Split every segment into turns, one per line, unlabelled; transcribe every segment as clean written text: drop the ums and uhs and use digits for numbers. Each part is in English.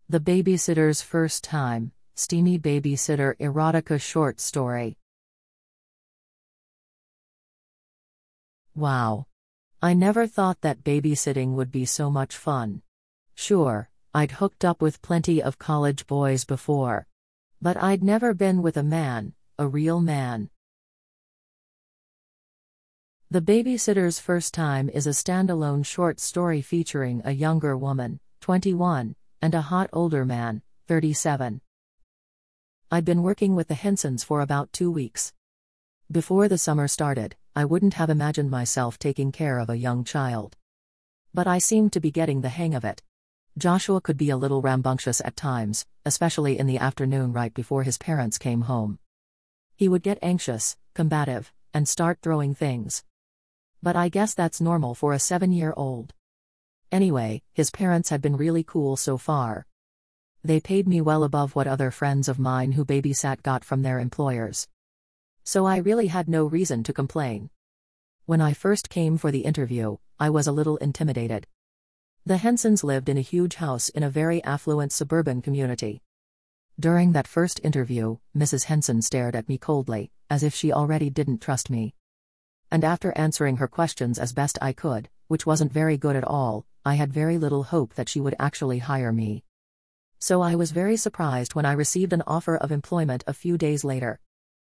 The Babysitter's First Time, Steamy Babysitter Erotica Short Story. Wow. I never thought that babysitting would be so much fun. Sure, I'd hooked up with plenty of college boys before. But I'd never been with a man, a real man. The Babysitter's First Time is a standalone short story featuring a younger woman, 21, and a hot older man, 37. I'd been working with the Hensons for about 2 weeks. Before the summer started, I wouldn't have imagined myself taking care of a young child. But I seemed to be getting the hang of it. Joshua could be a little rambunctious at times, especially in the afternoon right before his parents came home. He would get anxious, combative, and start throwing things. But I guess that's normal for a 7-year-old. Anyway, his parents had been really cool so far. They paid me well above what other friends of mine who babysat got from their employers. So I really had no reason to complain. When I first came for the interview, I was a little intimidated. The Hensons lived in a huge house in a very affluent suburban community. During that first interview, Mrs. Henson stared at me coldly, as if she already didn't trust me. And after answering her questions as best I could, which wasn't very good at all, I had very little hope that she would actually hire me. So I was very surprised when I received an offer of employment a few days later.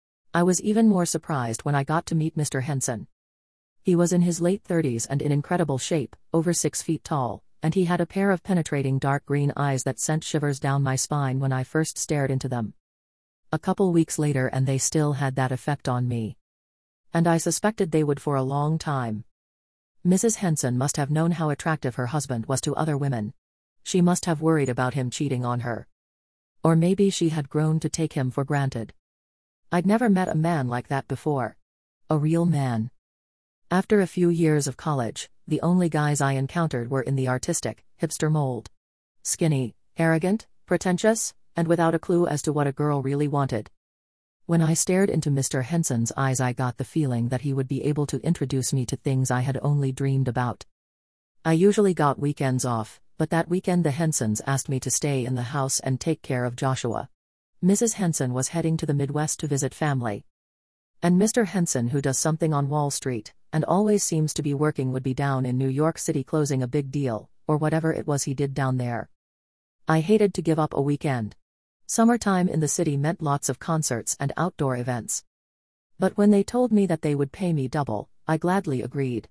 I was even more surprised when I got to meet Mr. Henson. He was in his late 30s and in incredible shape, over 6 feet tall, and he had a pair of penetrating dark green eyes that sent shivers down my spine when I first stared into them. A couple weeks later and they still had that effect on me. And I suspected they would for a long time. Mrs. Henson must have known how attractive her husband was to other women. She must have worried about him cheating on her. Or maybe she had grown to take him for granted. I'd never met a man like that before. A real man. After a few years of college, the only guys I encountered were in the artistic, hipster mold. Skinny, arrogant, pretentious, and without a clue as to what a girl really wanted. When I stared into Mr. Henson's eyes, I got the feeling that he would be able to introduce me to things I had only dreamed about. I usually got weekends off, but that weekend the Hensons asked me to stay in the house and take care of Joshua. Mrs. Henson was heading to the Midwest to visit family. And Mr. Henson, who does something on Wall Street, and always seems to be working, would be down in New York City closing a big deal, or whatever it was he did down there. I hated to give up a weekend. Summertime in the city meant lots of concerts and outdoor events. But when they told me that they would pay me double, I gladly agreed.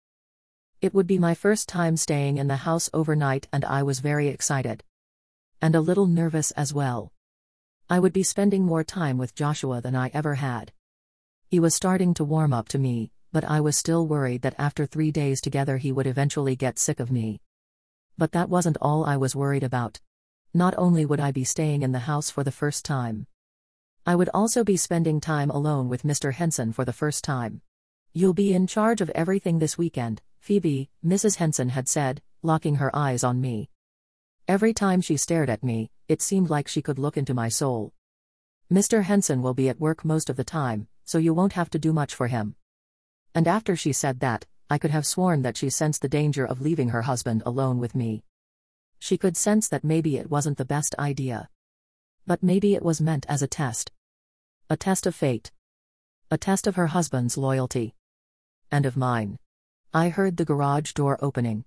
It would be my first time staying in the house overnight and I was very excited. And a little nervous as well. I would be spending more time with Joshua than I ever had. He was starting to warm up to me, but I was still worried that after 3 days together he would eventually get sick of me. But that wasn't all I was worried about. Not only would I be staying in the house for the first time, I would also be spending time alone with Mr. Henson for the first time. "You'll be in charge of everything this weekend, Phoebe," Mrs. Henson had said, locking her eyes on me. Every time she stared at me, it seemed like she could look into my soul. "Mr. Henson will be at work most of the time, so you won't have to do much for him." And after she said that, I could have sworn that she sensed the danger of leaving her husband alone with me. She could sense that maybe it wasn't the best idea. But maybe it was meant as a test. A test of fate. A test of her husband's loyalty. And of mine. I heard the garage door opening.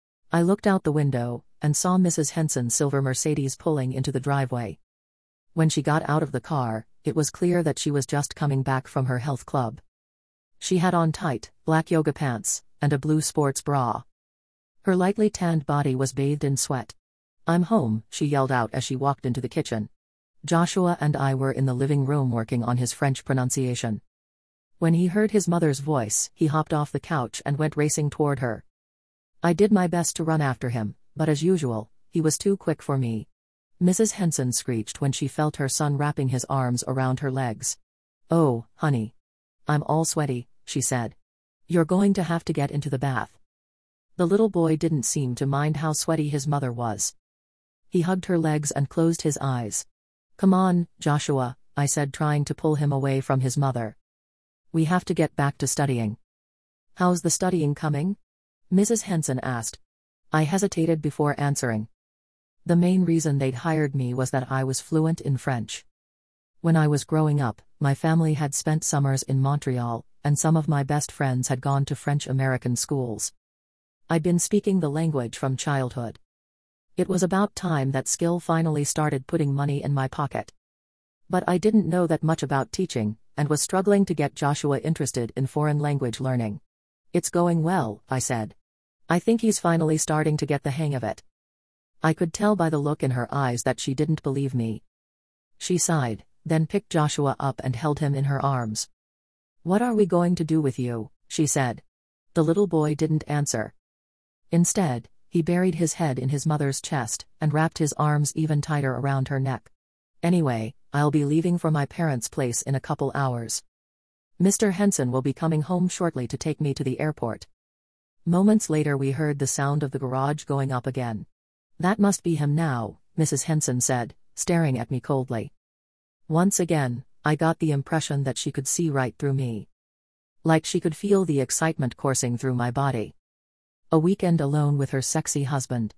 I looked out the window, and saw Mrs. Henson's silver Mercedes pulling into the driveway. When she got out of the car, it was clear that she was just coming back from her health club. She had on tight, black yoga pants, and a blue sports bra. Her lightly tanned body was bathed in sweat. "I'm home," she yelled out as she walked into the kitchen. Joshua and I were in the living room working on his French pronunciation. When he heard his mother's voice, he hopped off the couch and went racing toward her. I did my best to run after him, but as usual, he was too quick for me. Mrs. Henson screeched when she felt her son wrapping his arms around her legs. "Oh, honey. I'm all sweaty," she said. "You're going to have to get into the bath." The little boy didn't seem to mind how sweaty his mother was. He hugged her legs and closed his eyes. "Come on, Joshua," I said, trying to pull him away from his mother. "We have to get back to studying." "How's the studying coming?" Mrs. Henson asked. I hesitated before answering. The main reason they'd hired me was that I was fluent in French. When I was growing up, my family had spent summers in Montreal, and some of my best friends had gone to French-American schools. I'd been speaking the language from childhood. It was about time that skill finally started putting money in my pocket. But I didn't know that much about teaching, and was struggling to get Joshua interested in foreign language learning. "It's going well," I said. "I think he's finally starting to get the hang of it." I could tell by the look in her eyes that she didn't believe me. She sighed, then picked Joshua up and held him in her arms. "What are we going to do with you?" she said. The little boy didn't answer. Instead, he buried his head in his mother's chest, and wrapped his arms even tighter around her neck. "Anyway, I'll be leaving for my parents' place in a couple hours. Mr. Henson will be coming home shortly to take me to the airport." Moments later we heard the sound of the garage going up again. "That must be him now," Mrs. Henson said, staring at me coldly. Once again, I got the impression that she could see right through me. Like she could feel the excitement coursing through my body. A weekend alone with her sexy husband.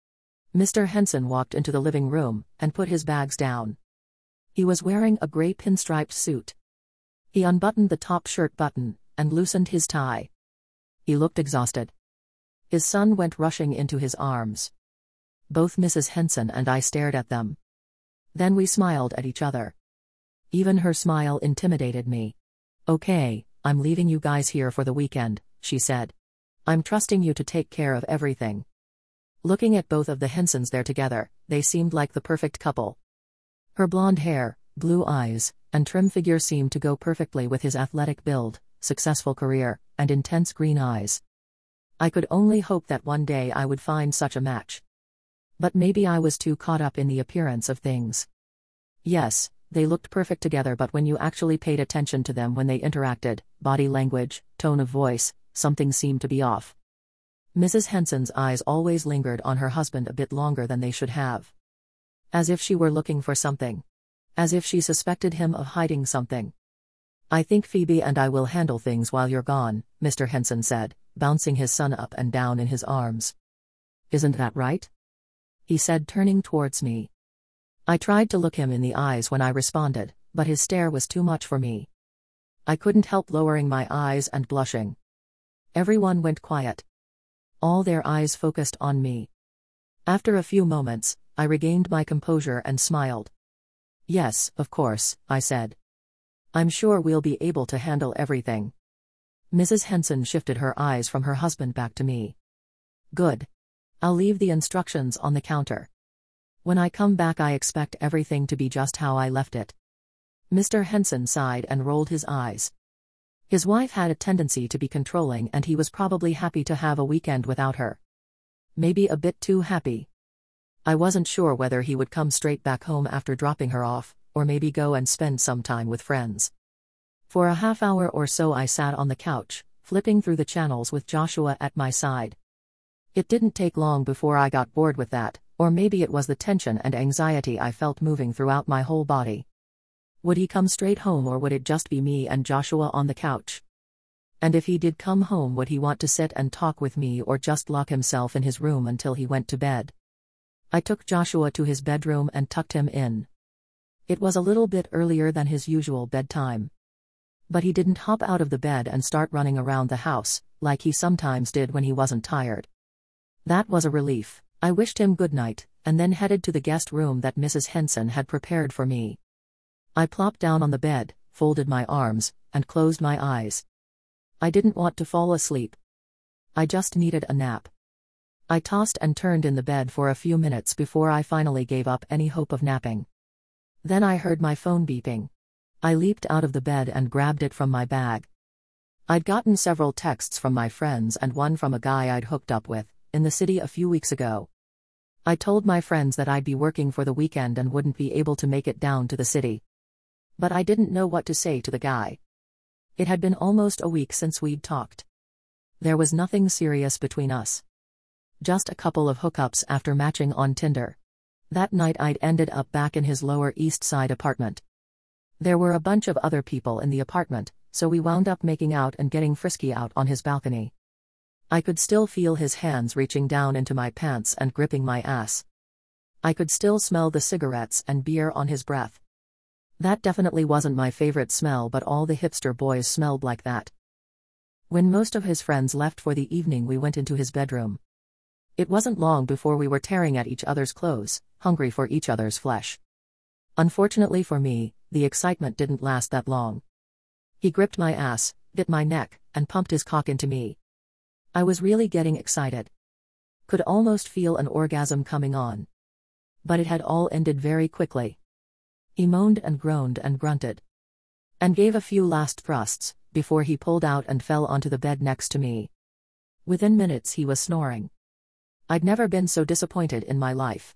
Mr. Henson walked into the living room, and put his bags down. He was wearing a gray pinstriped suit. He unbuttoned the top shirt button, and loosened his tie. He looked exhausted. His son went rushing into his arms. Both Mrs. Henson and I stared at them. Then we smiled at each other. Even her smile intimidated me. "Okay, I'm leaving you guys here for the weekend," she said. "I'm trusting you to take care of everything." Looking at both of the Hensons there together, they seemed like the perfect couple. Her blonde hair, blue eyes, and trim figure seemed to go perfectly with his athletic build, successful career, and intense green eyes. I could only hope that one day I would find such a match. But maybe I was too caught up in the appearance of things. Yes, they looked perfect together, but when you actually paid attention to them when they interacted, body language, tone of voice, something seemed to be off. Mrs. Henson's eyes always lingered on her husband a bit longer than they should have. As if she were looking for something. As if she suspected him of hiding something. "I think Phoebe and I will handle things while you're gone," Mr. Henson said, bouncing his son up and down in his arms. "Isn't that right?" he said, turning towards me. I tried to look him in the eyes when I responded, but his stare was too much for me. I couldn't help lowering my eyes and blushing. Everyone went quiet. All their eyes focused on me. After a few moments, I regained my composure and smiled. "Yes, of course," I said. "I'm sure we'll be able to handle everything." Mrs. Henson shifted her eyes from her husband back to me. "Good. I'll leave the instructions on the counter. When I come back I expect everything to be just how I left it." Mr. Henson sighed and rolled his eyes. His wife had a tendency to be controlling, and he was probably happy to have a weekend without her. Maybe a bit too happy. I wasn't sure whether he would come straight back home after dropping her off, or maybe go and spend some time with friends. For a half hour or so I sat on the couch, flipping through the channels with Joshua at my side. It didn't take long before I got bored with that, or maybe it was the tension and anxiety I felt moving throughout my whole body. Would he come straight home, or would it just be me and Joshua on the couch? And if he did come home, would he want to sit and talk with me, or just lock himself in his room until he went to bed? I took Joshua to his bedroom and tucked him in. It was a little bit earlier than his usual bedtime. But he didn't hop out of the bed and start running around the house, like he sometimes did when he wasn't tired. That was a relief. I wished him good night, and then headed to the guest room that Mrs. Henson had prepared for me. I plopped down on the bed, folded my arms, and closed my eyes. I didn't want to fall asleep. I just needed a nap. I tossed and turned in the bed for a few minutes before I finally gave up any hope of napping. Then I heard my phone beeping. I leaped out of the bed and grabbed it from my bag. I'd gotten several texts from my friends and one from a guy I'd hooked up with in the city a few weeks ago. I told my friends that I'd be working for the weekend and wouldn't be able to make it down to the city. But I didn't know what to say to the guy. It had been almost a week since we'd talked. There was nothing serious between us. Just a couple of hookups after matching on Tinder. That night I'd ended up back in his Lower East Side apartment. There were a bunch of other people in the apartment, so we wound up making out and getting frisky out on his balcony. I could still feel his hands reaching down into my pants and gripping my ass. I could still smell the cigarettes and beer on his breath. That definitely wasn't my favorite smell, but all the hipster boys smelled like that. When most of his friends left for the evening, we went into his bedroom. It wasn't long before we were tearing at each other's clothes, hungry for each other's flesh. Unfortunately for me, the excitement didn't last that long. He gripped my ass, bit my neck, and pumped his cock into me. I was really getting excited. Could almost feel an orgasm coming on. But it had all ended very quickly. He moaned and groaned and grunted. And gave a few last thrusts, before he pulled out and fell onto the bed next to me. Within minutes he was snoring. I'd never been so disappointed in my life.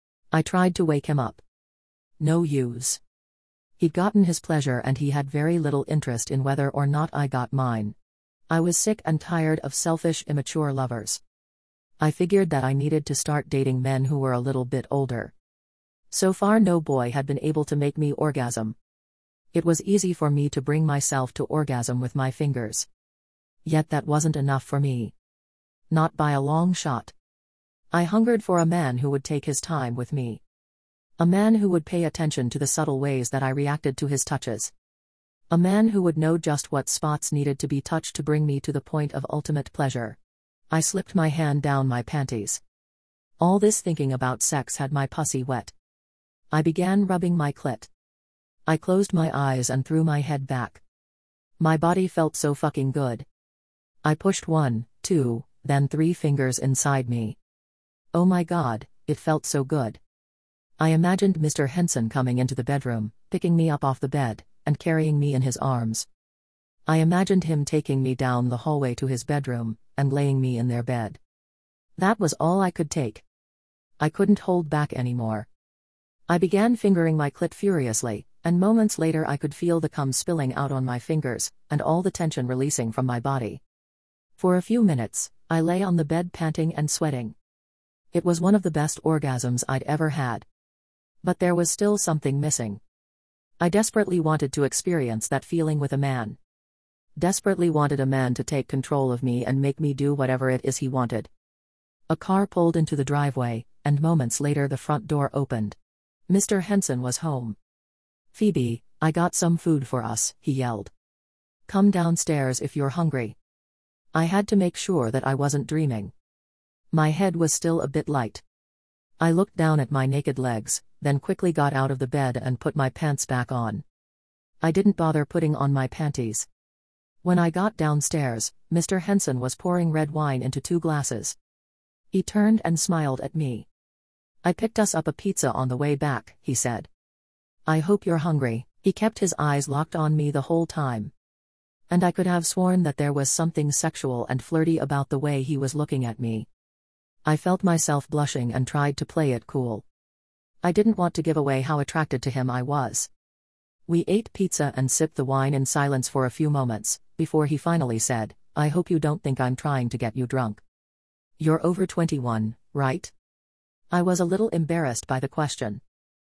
I tried to wake him up. No use. He'd gotten his pleasure and he had very little interest in whether or not I got mine. I was sick and tired of selfish, immature lovers. I figured that I needed to start dating men who were a little bit older. So far no boy had been able to make me orgasm. It was easy for me to bring myself to orgasm with my fingers. Yet that wasn't enough for me. Not by a long shot. I hungered for a man who would take his time with me. A man who would pay attention to the subtle ways that I reacted to his touches. A man who would know just what spots needed to be touched to bring me to the point of ultimate pleasure. I slipped my hand down my panties. All this thinking about sex had my pussy wet. I began rubbing my clit. I closed my eyes and threw my head back. My body felt so fucking good. I pushed 1, 2, then 3 fingers inside me. Oh my God, it felt so good. I imagined Mr. Henson coming into the bedroom, picking me up off the bed, and carrying me in his arms. I imagined him taking me down the hallway to his bedroom, and laying me in their bed. That was all I could take. I couldn't hold back anymore. I began fingering my clit furiously, and moments later I could feel the cum spilling out on my fingers, and all the tension releasing from my body. For a few minutes, I lay on the bed panting and sweating. It was one of the best orgasms I'd ever had. But there was still something missing. I desperately wanted to experience that feeling with a man. Desperately wanted a man to take control of me and make me do whatever it is he wanted. A car pulled into the driveway, and moments later the front door opened. Mr. Henson was home. "Phoebe, I got some food for us," he yelled. "Come downstairs if you're hungry." I had to make sure that I wasn't dreaming. My head was still a bit light. I looked down at my naked legs, then quickly got out of the bed and put my pants back on. I didn't bother putting on my panties. When I got downstairs, Mr. Henson was pouring red wine into 2 glasses. He turned and smiled at me. "I picked us up a pizza on the way back," he said. "I hope you're hungry." He kept his eyes locked on me the whole time. And I could have sworn that there was something sexual and flirty about the way he was looking at me. I felt myself blushing and tried to play it cool. I didn't want to give away how attracted to him I was. We ate pizza and sipped the wine in silence for a few moments, before he finally said, "I hope you don't think I'm trying to get you drunk. You're over 21, right?" I was a little embarrassed by the question.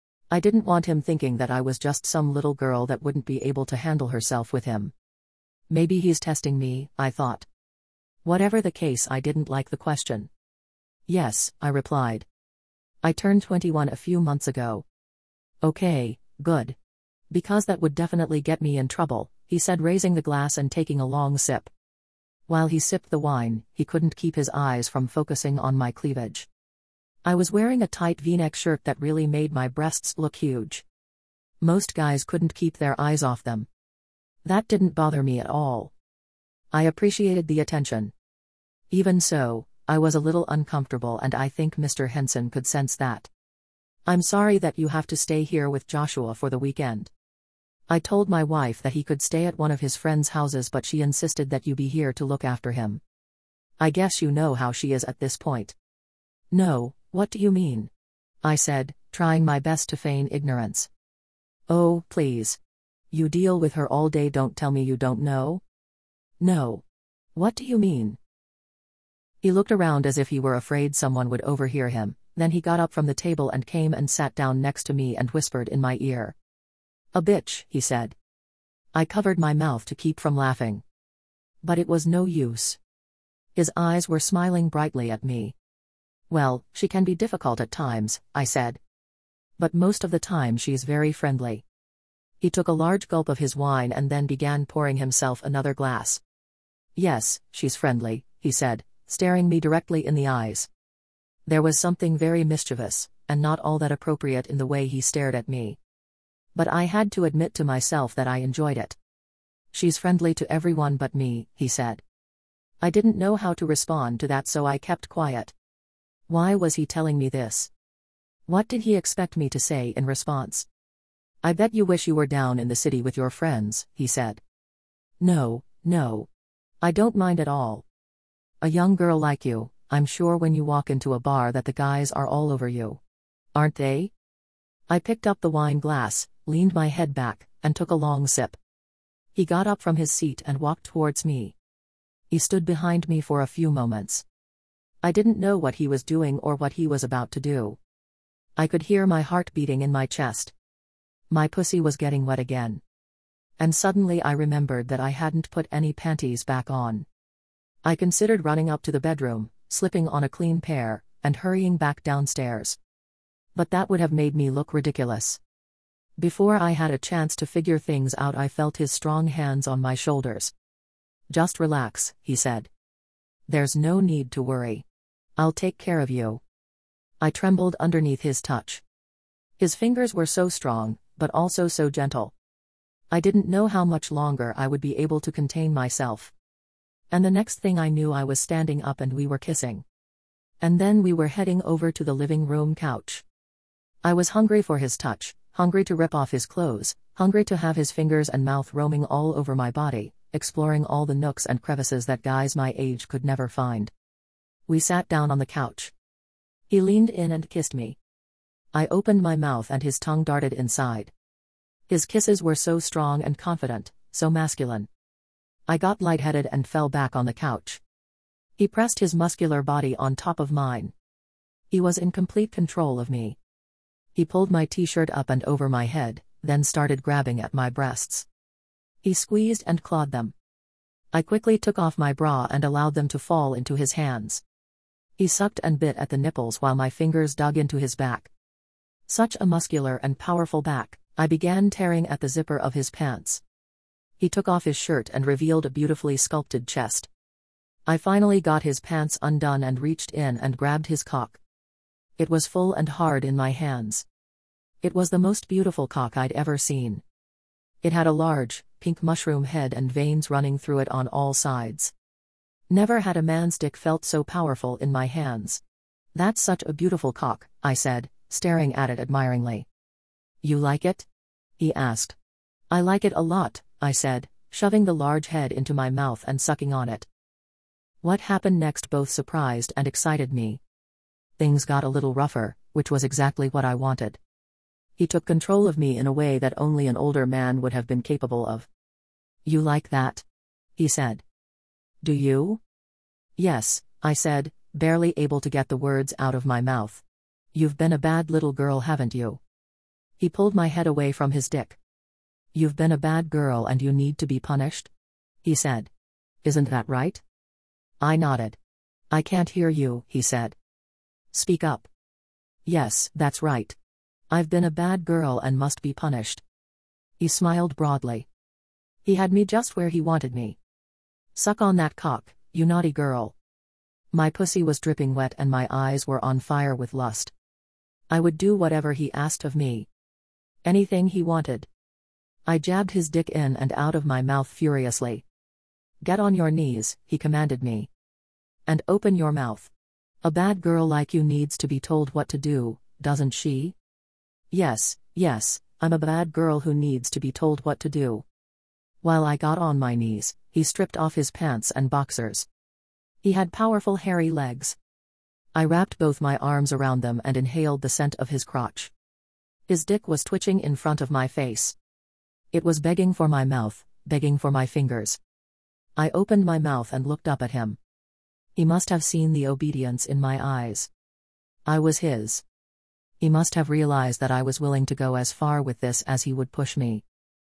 I didn't want him thinking that I was just some little girl that wouldn't be able to handle herself with him. Maybe he's testing me, I thought. Whatever the case, I didn't like the question. "Yes," I replied. "I turned 21 a few months ago." "Okay, good. Because that would definitely get me in trouble," he said, raising the glass and taking a long sip. While he sipped the wine, he couldn't keep his eyes from focusing on my cleavage. I was wearing a tight V-neck shirt that really made my breasts look huge. Most guys couldn't keep their eyes off them. That didn't bother me at all. I appreciated the attention. Even so, I was a little uncomfortable, and I think Mr. Henson could sense that. "I'm sorry that you have to stay here with Joshua for the weekend. I told my wife that he could stay at one of his friends' houses, but she insisted that you be here to look after him. I guess you know how she is at this point." "No, what do you mean?" I said, trying my best to feign ignorance. "Oh, please. You deal with her all day, don't tell me you don't know." "No. What do you mean?" He looked around as if he were afraid someone would overhear him, then he got up from the table and came and sat down next to me and whispered in my ear. "A bitch," he said. I covered my mouth to keep from laughing. But it was no use. His eyes were smiling brightly at me. Well, she can be difficult at times, I said. But most of the time she's very friendly. He took a large gulp of his wine and then began pouring himself another glass. Yes, she's friendly, he said, staring me directly in the eyes. There was something very mischievous, and not all that appropriate in the way he stared at me. But I had to admit to myself that I enjoyed it. She's friendly to everyone but me, he said. I didn't know how to respond to that, so I kept quiet. Why was he telling me this? What did he expect me to say in response? I bet you wish you were down in the city with your friends, he said. No. I don't mind at all. A young girl like you, I'm sure when you walk into a bar that the guys are all over you. Aren't they? I picked up the wine glass, leaned my head back, and took a long sip. He got up from his seat and walked towards me. He stood behind me for a few moments. I didn't know what he was doing or what he was about to do. I could hear my heart beating in my chest. My pussy was getting wet again. And suddenly I remembered that I hadn't put any panties back on. I considered running up to the bedroom, slipping on a clean pair, and hurrying back downstairs. But that would have made me look ridiculous. Before I had a chance to figure things out, I felt his strong hands on my shoulders. Just relax, he said. There's no need to worry. I'll take care of you. I trembled underneath his touch. His fingers were so strong, but also so gentle. I didn't know how much longer I would be able to contain myself. And the next thing I knew, I was standing up and we were kissing. And then we were heading over to the living room couch. I was hungry for his touch, hungry to rip off his clothes, hungry to have his fingers and mouth roaming all over my body, exploring all the nooks and crevices that guys my age could never find. We sat down on the couch. He leaned in and kissed me. I opened my mouth and his tongue darted inside. His kisses were so strong and confident, so masculine. I got lightheaded and fell back on the couch. He pressed his muscular body on top of mine. He was in complete control of me. He pulled my t-shirt up and over my head, then started grabbing at my breasts. He squeezed and clawed them. I quickly took off my bra and allowed them to fall into his hands. He sucked and bit at the nipples while my fingers dug into his back. Such a muscular and powerful back. I began tearing at the zipper of his pants. He took off his shirt and revealed a beautifully sculpted chest. I finally got his pants undone and reached in and grabbed his cock. It was full and hard in my hands. It was the most beautiful cock I'd ever seen. It had a large, pink mushroom head and veins running through it on all sides. Never had a man's dick felt so powerful in my hands. That's such a beautiful cock, I said, staring at it admiringly. You like it? He asked. I like it a lot, I said, shoving the large head into my mouth and sucking on it. What happened next both surprised and excited me. Things got a little rougher, which was exactly what I wanted. He took control of me in a way that only an older man would have been capable of. You like that? He said. Do you? Yes, I said, barely able to get the words out of my mouth. You've been a bad little girl, haven't you? He pulled my head away from his dick. You've been a bad girl and you need to be punished? He said. Isn't that right? I nodded. I can't hear you, he said. Speak up. Yes, that's right. I've been a bad girl and must be punished. He smiled broadly. He had me just where he wanted me. Suck on that cock, you naughty girl. My pussy was dripping wet and my eyes were on fire with lust. I would do whatever he asked of me. Anything he wanted. I jabbed his dick in and out of my mouth furiously. Get on your knees, he commanded me. And open your mouth. A bad girl like you needs to be told what to do, doesn't she? Yes, I'm a bad girl who needs to be told what to do. While I got on my knees, he stripped off his pants and boxers. He had powerful hairy legs. I wrapped both my arms around them and inhaled the scent of his crotch. His dick was twitching in front of my face. It was begging for my mouth, begging for my fingers. I opened my mouth and looked up at him. He must have seen the obedience in my eyes. I was his. He must have realized that I was willing to go as far with this as he would push me.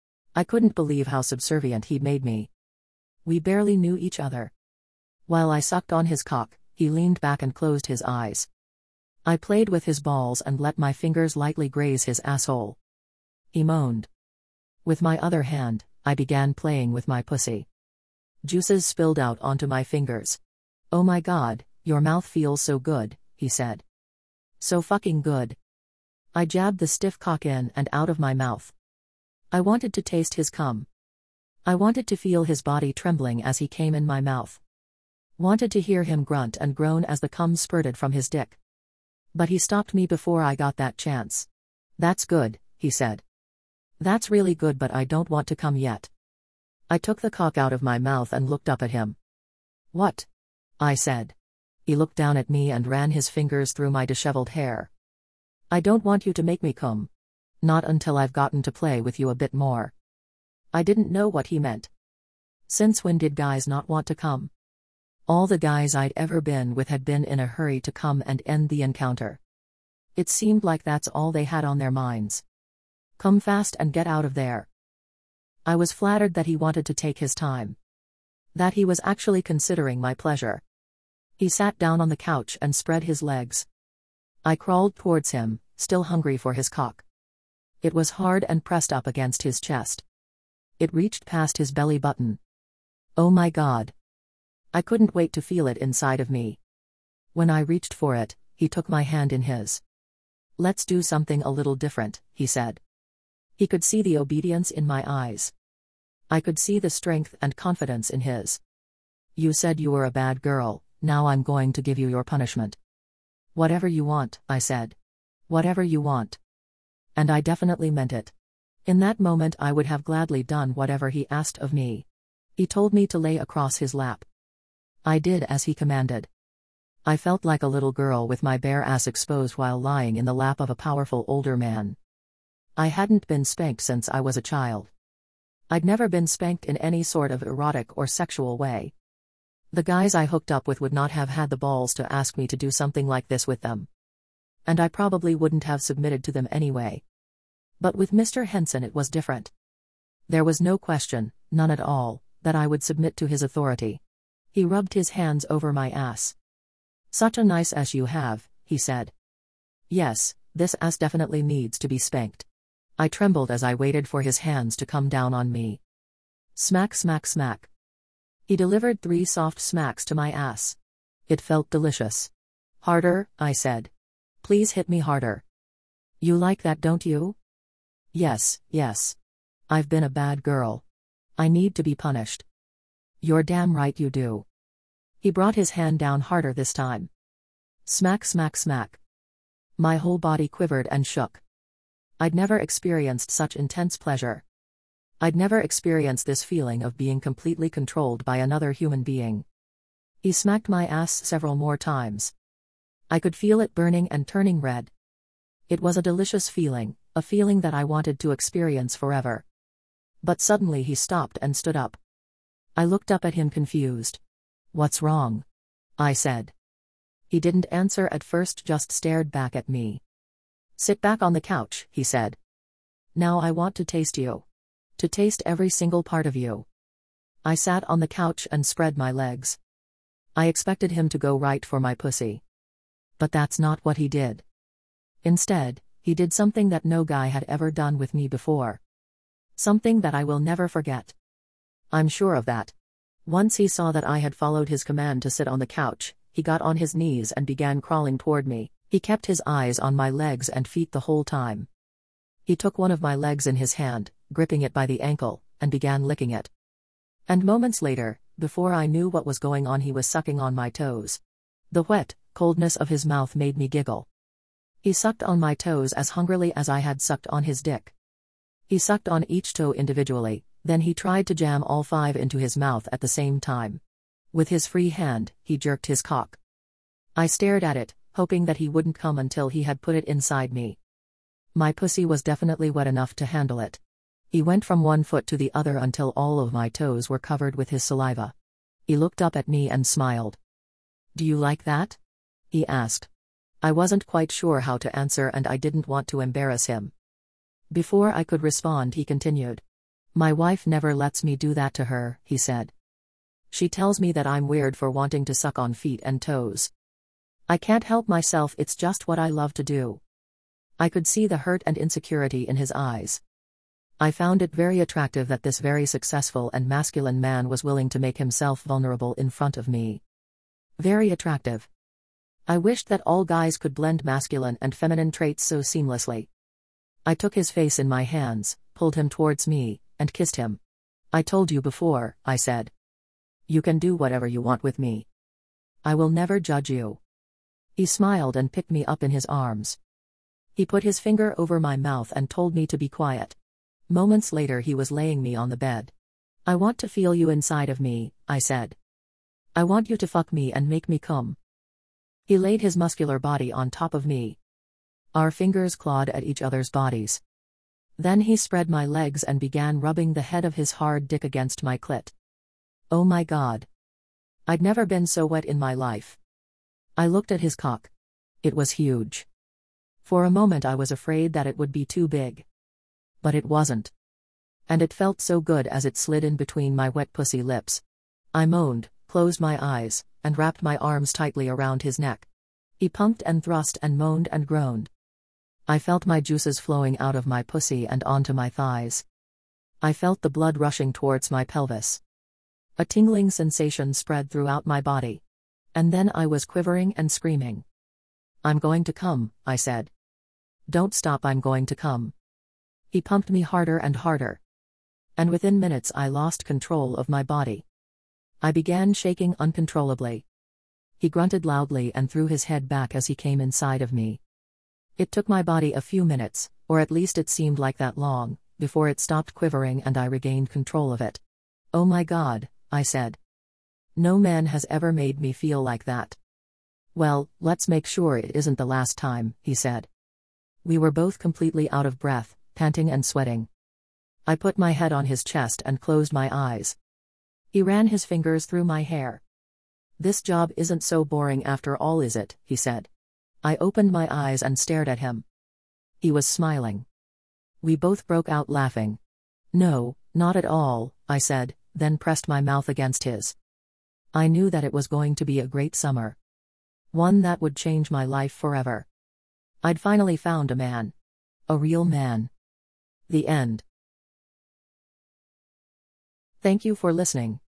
I couldn't believe how subservient he'd made me. We barely knew each other. While I sucked on his cock, he leaned back and closed his eyes. I played with his balls and let my fingers lightly graze his asshole. He moaned. With my other hand, I began playing with my pussy. Juices spilled out onto my fingers. "Oh my God, your mouth feels so good," he said. "So fucking good." I jabbed the stiff cock in and out of my mouth. I wanted to taste his cum. I wanted to feel his body trembling as he came in my mouth. Wanted to hear him grunt and groan as the cum spurted from his dick. But he stopped me before I got that chance. "That's good," he said. "That's really good, but I don't want to come yet." I took the cock out of my mouth and looked up at him. "What?" I said. He looked down at me and ran his fingers through my disheveled hair. "I don't want you to make me cum. Not until I've gotten to play with you a bit more." I didn't know what he meant. Since when did guys not want to cum? All the guys I'd ever been with had been in a hurry to come and end the encounter. It seemed like that's all they had on their minds. Come fast and get out of there. I was flattered that he wanted to take his time. That he was actually considering my pleasure. He sat down on the couch and spread his legs. I crawled towards him, still hungry for his cock. It was hard and pressed up against his chest. It reached past his belly button. Oh my God. I couldn't wait to feel it inside of me. When I reached for it, he took my hand in his. "Let's do something a little different," he said. He could see the obedience in my eyes. I could see the strength and confidence in his. "You said you were a bad girl, now I'm going to give you your punishment." "Whatever you want," I said. "Whatever you want." And I definitely meant it. In that moment I would have gladly done whatever he asked of me. He told me to lay across his lap. I did as he commanded. I felt like a little girl with my bare ass exposed while lying in the lap of a powerful older man. I hadn't been spanked since I was a child. I'd never been spanked in any sort of erotic or sexual way. The guys I hooked up with would not have had the balls to ask me to do something like this with them. And I probably wouldn't have submitted to them anyway. But with Mr. Henson it was different. There was no question, none at all, that I would submit to his authority. He rubbed his hands over my ass. "Such a nice ass you have," he said. "Yes, this ass definitely needs to be spanked." I trembled as I waited for his hands to come down on me. Smack, smack, smack. He delivered 3 soft smacks to my ass. It felt delicious. "Harder," I said. "Please hit me harder." "You like that, don't you?" Yes. I've been a bad girl. I need to be punished." "You're damn right you do." He brought his hand down harder this time. Smack, smack, smack. My whole body quivered and shook. I'd never experienced such intense pleasure. I'd never experienced this feeling of being completely controlled by another human being. He smacked my ass several more times. I could feel it burning and turning red. It was a delicious feeling, a feeling that I wanted to experience forever. But suddenly he stopped and stood up. I looked up at him confused. "What's wrong?" I said. He didn't answer at first, just stared back at me. "Sit back on the couch," he said. "Now I want to taste you. To taste every single part of you." I sat on the couch and spread my legs. I expected him to go right for my pussy. But that's not what he did. Instead, he did something that no guy had ever done with me before. Something that I will never forget. I'm sure of that. Once he saw that I had followed his command to sit on the couch, he got on his knees and began crawling toward me. He kept his eyes on my legs and feet the whole time. He took one of my legs in his hand, gripping it by the ankle, and began licking it. And moments later, before I knew what was going on, he was sucking on my toes. The wet coldness of his mouth made me giggle. He sucked on my toes as hungrily as I had sucked on his dick. He sucked on each toe individually, then he tried to jam all 5 into his mouth at the same time. With his free hand, he jerked his cock. I stared at it, hoping that he wouldn't come until he had put it inside me. My pussy was definitely wet enough to handle it. He went from one foot to the other until all of my toes were covered with his saliva. He looked up at me and smiled. "Do you like that?" he asked. I wasn't quite sure how to answer, and I didn't want to embarrass him. Before I could respond, he continued. "My wife never lets me do that to her," he said. "She tells me that I'm weird for wanting to suck on feet and toes." I can't help myself, it's just what I love to do. I could see the hurt and insecurity in his eyes. I found it very attractive that this very successful and masculine man was willing to make himself vulnerable in front of me. Very attractive. I wished that all guys could blend masculine and feminine traits so seamlessly. I took his face in my hands, pulled him towards me, and kissed him. I told you before, I said. You can do whatever you want with me. I will never judge you. He smiled and picked me up in his arms. He put his finger over my mouth and told me to be quiet. Moments later he was laying me on the bed. I want to feel you inside of me, I said. I want you to fuck me and make me come. He laid his muscular body on top of me. Our fingers clawed at each other's bodies. Then he spread my legs and began rubbing the head of his hard dick against my clit. Oh my God. I'd never been so wet in my life. I looked at his cock. It was huge. For a moment I was afraid that it would be too big. But it wasn't. And it felt so good as it slid in between my wet pussy lips. I moaned, closed my eyes, and wrapped my arms tightly around his neck. He pumped and thrust and moaned and groaned. I felt my juices flowing out of my pussy and onto my thighs. I felt the blood rushing towards my pelvis. A tingling sensation spread throughout my body. And then I was quivering and screaming. I'm going to come, I said. Don't stop, I'm going to come. He pumped me harder and harder. And within minutes I lost control of my body. I began shaking uncontrollably. He grunted loudly and threw his head back as he came inside of me. It took my body a few minutes, or at least it seemed like that long, before it stopped quivering and I regained control of it. Oh my God, I said. No man has ever made me feel like that. Well, let's make sure it isn't the last time, he said. We were both completely out of breath, panting and sweating. I put my head on his chest and closed my eyes. He ran his fingers through my hair. This job isn't so boring after all, is it? He said. I opened my eyes and stared at him. He was smiling. We both broke out laughing. No, not at all, I said, then pressed my mouth against his. I knew that it was going to be a great summer. One that would change my life forever. I'd finally found a man. A real man. The end. Thank you for listening.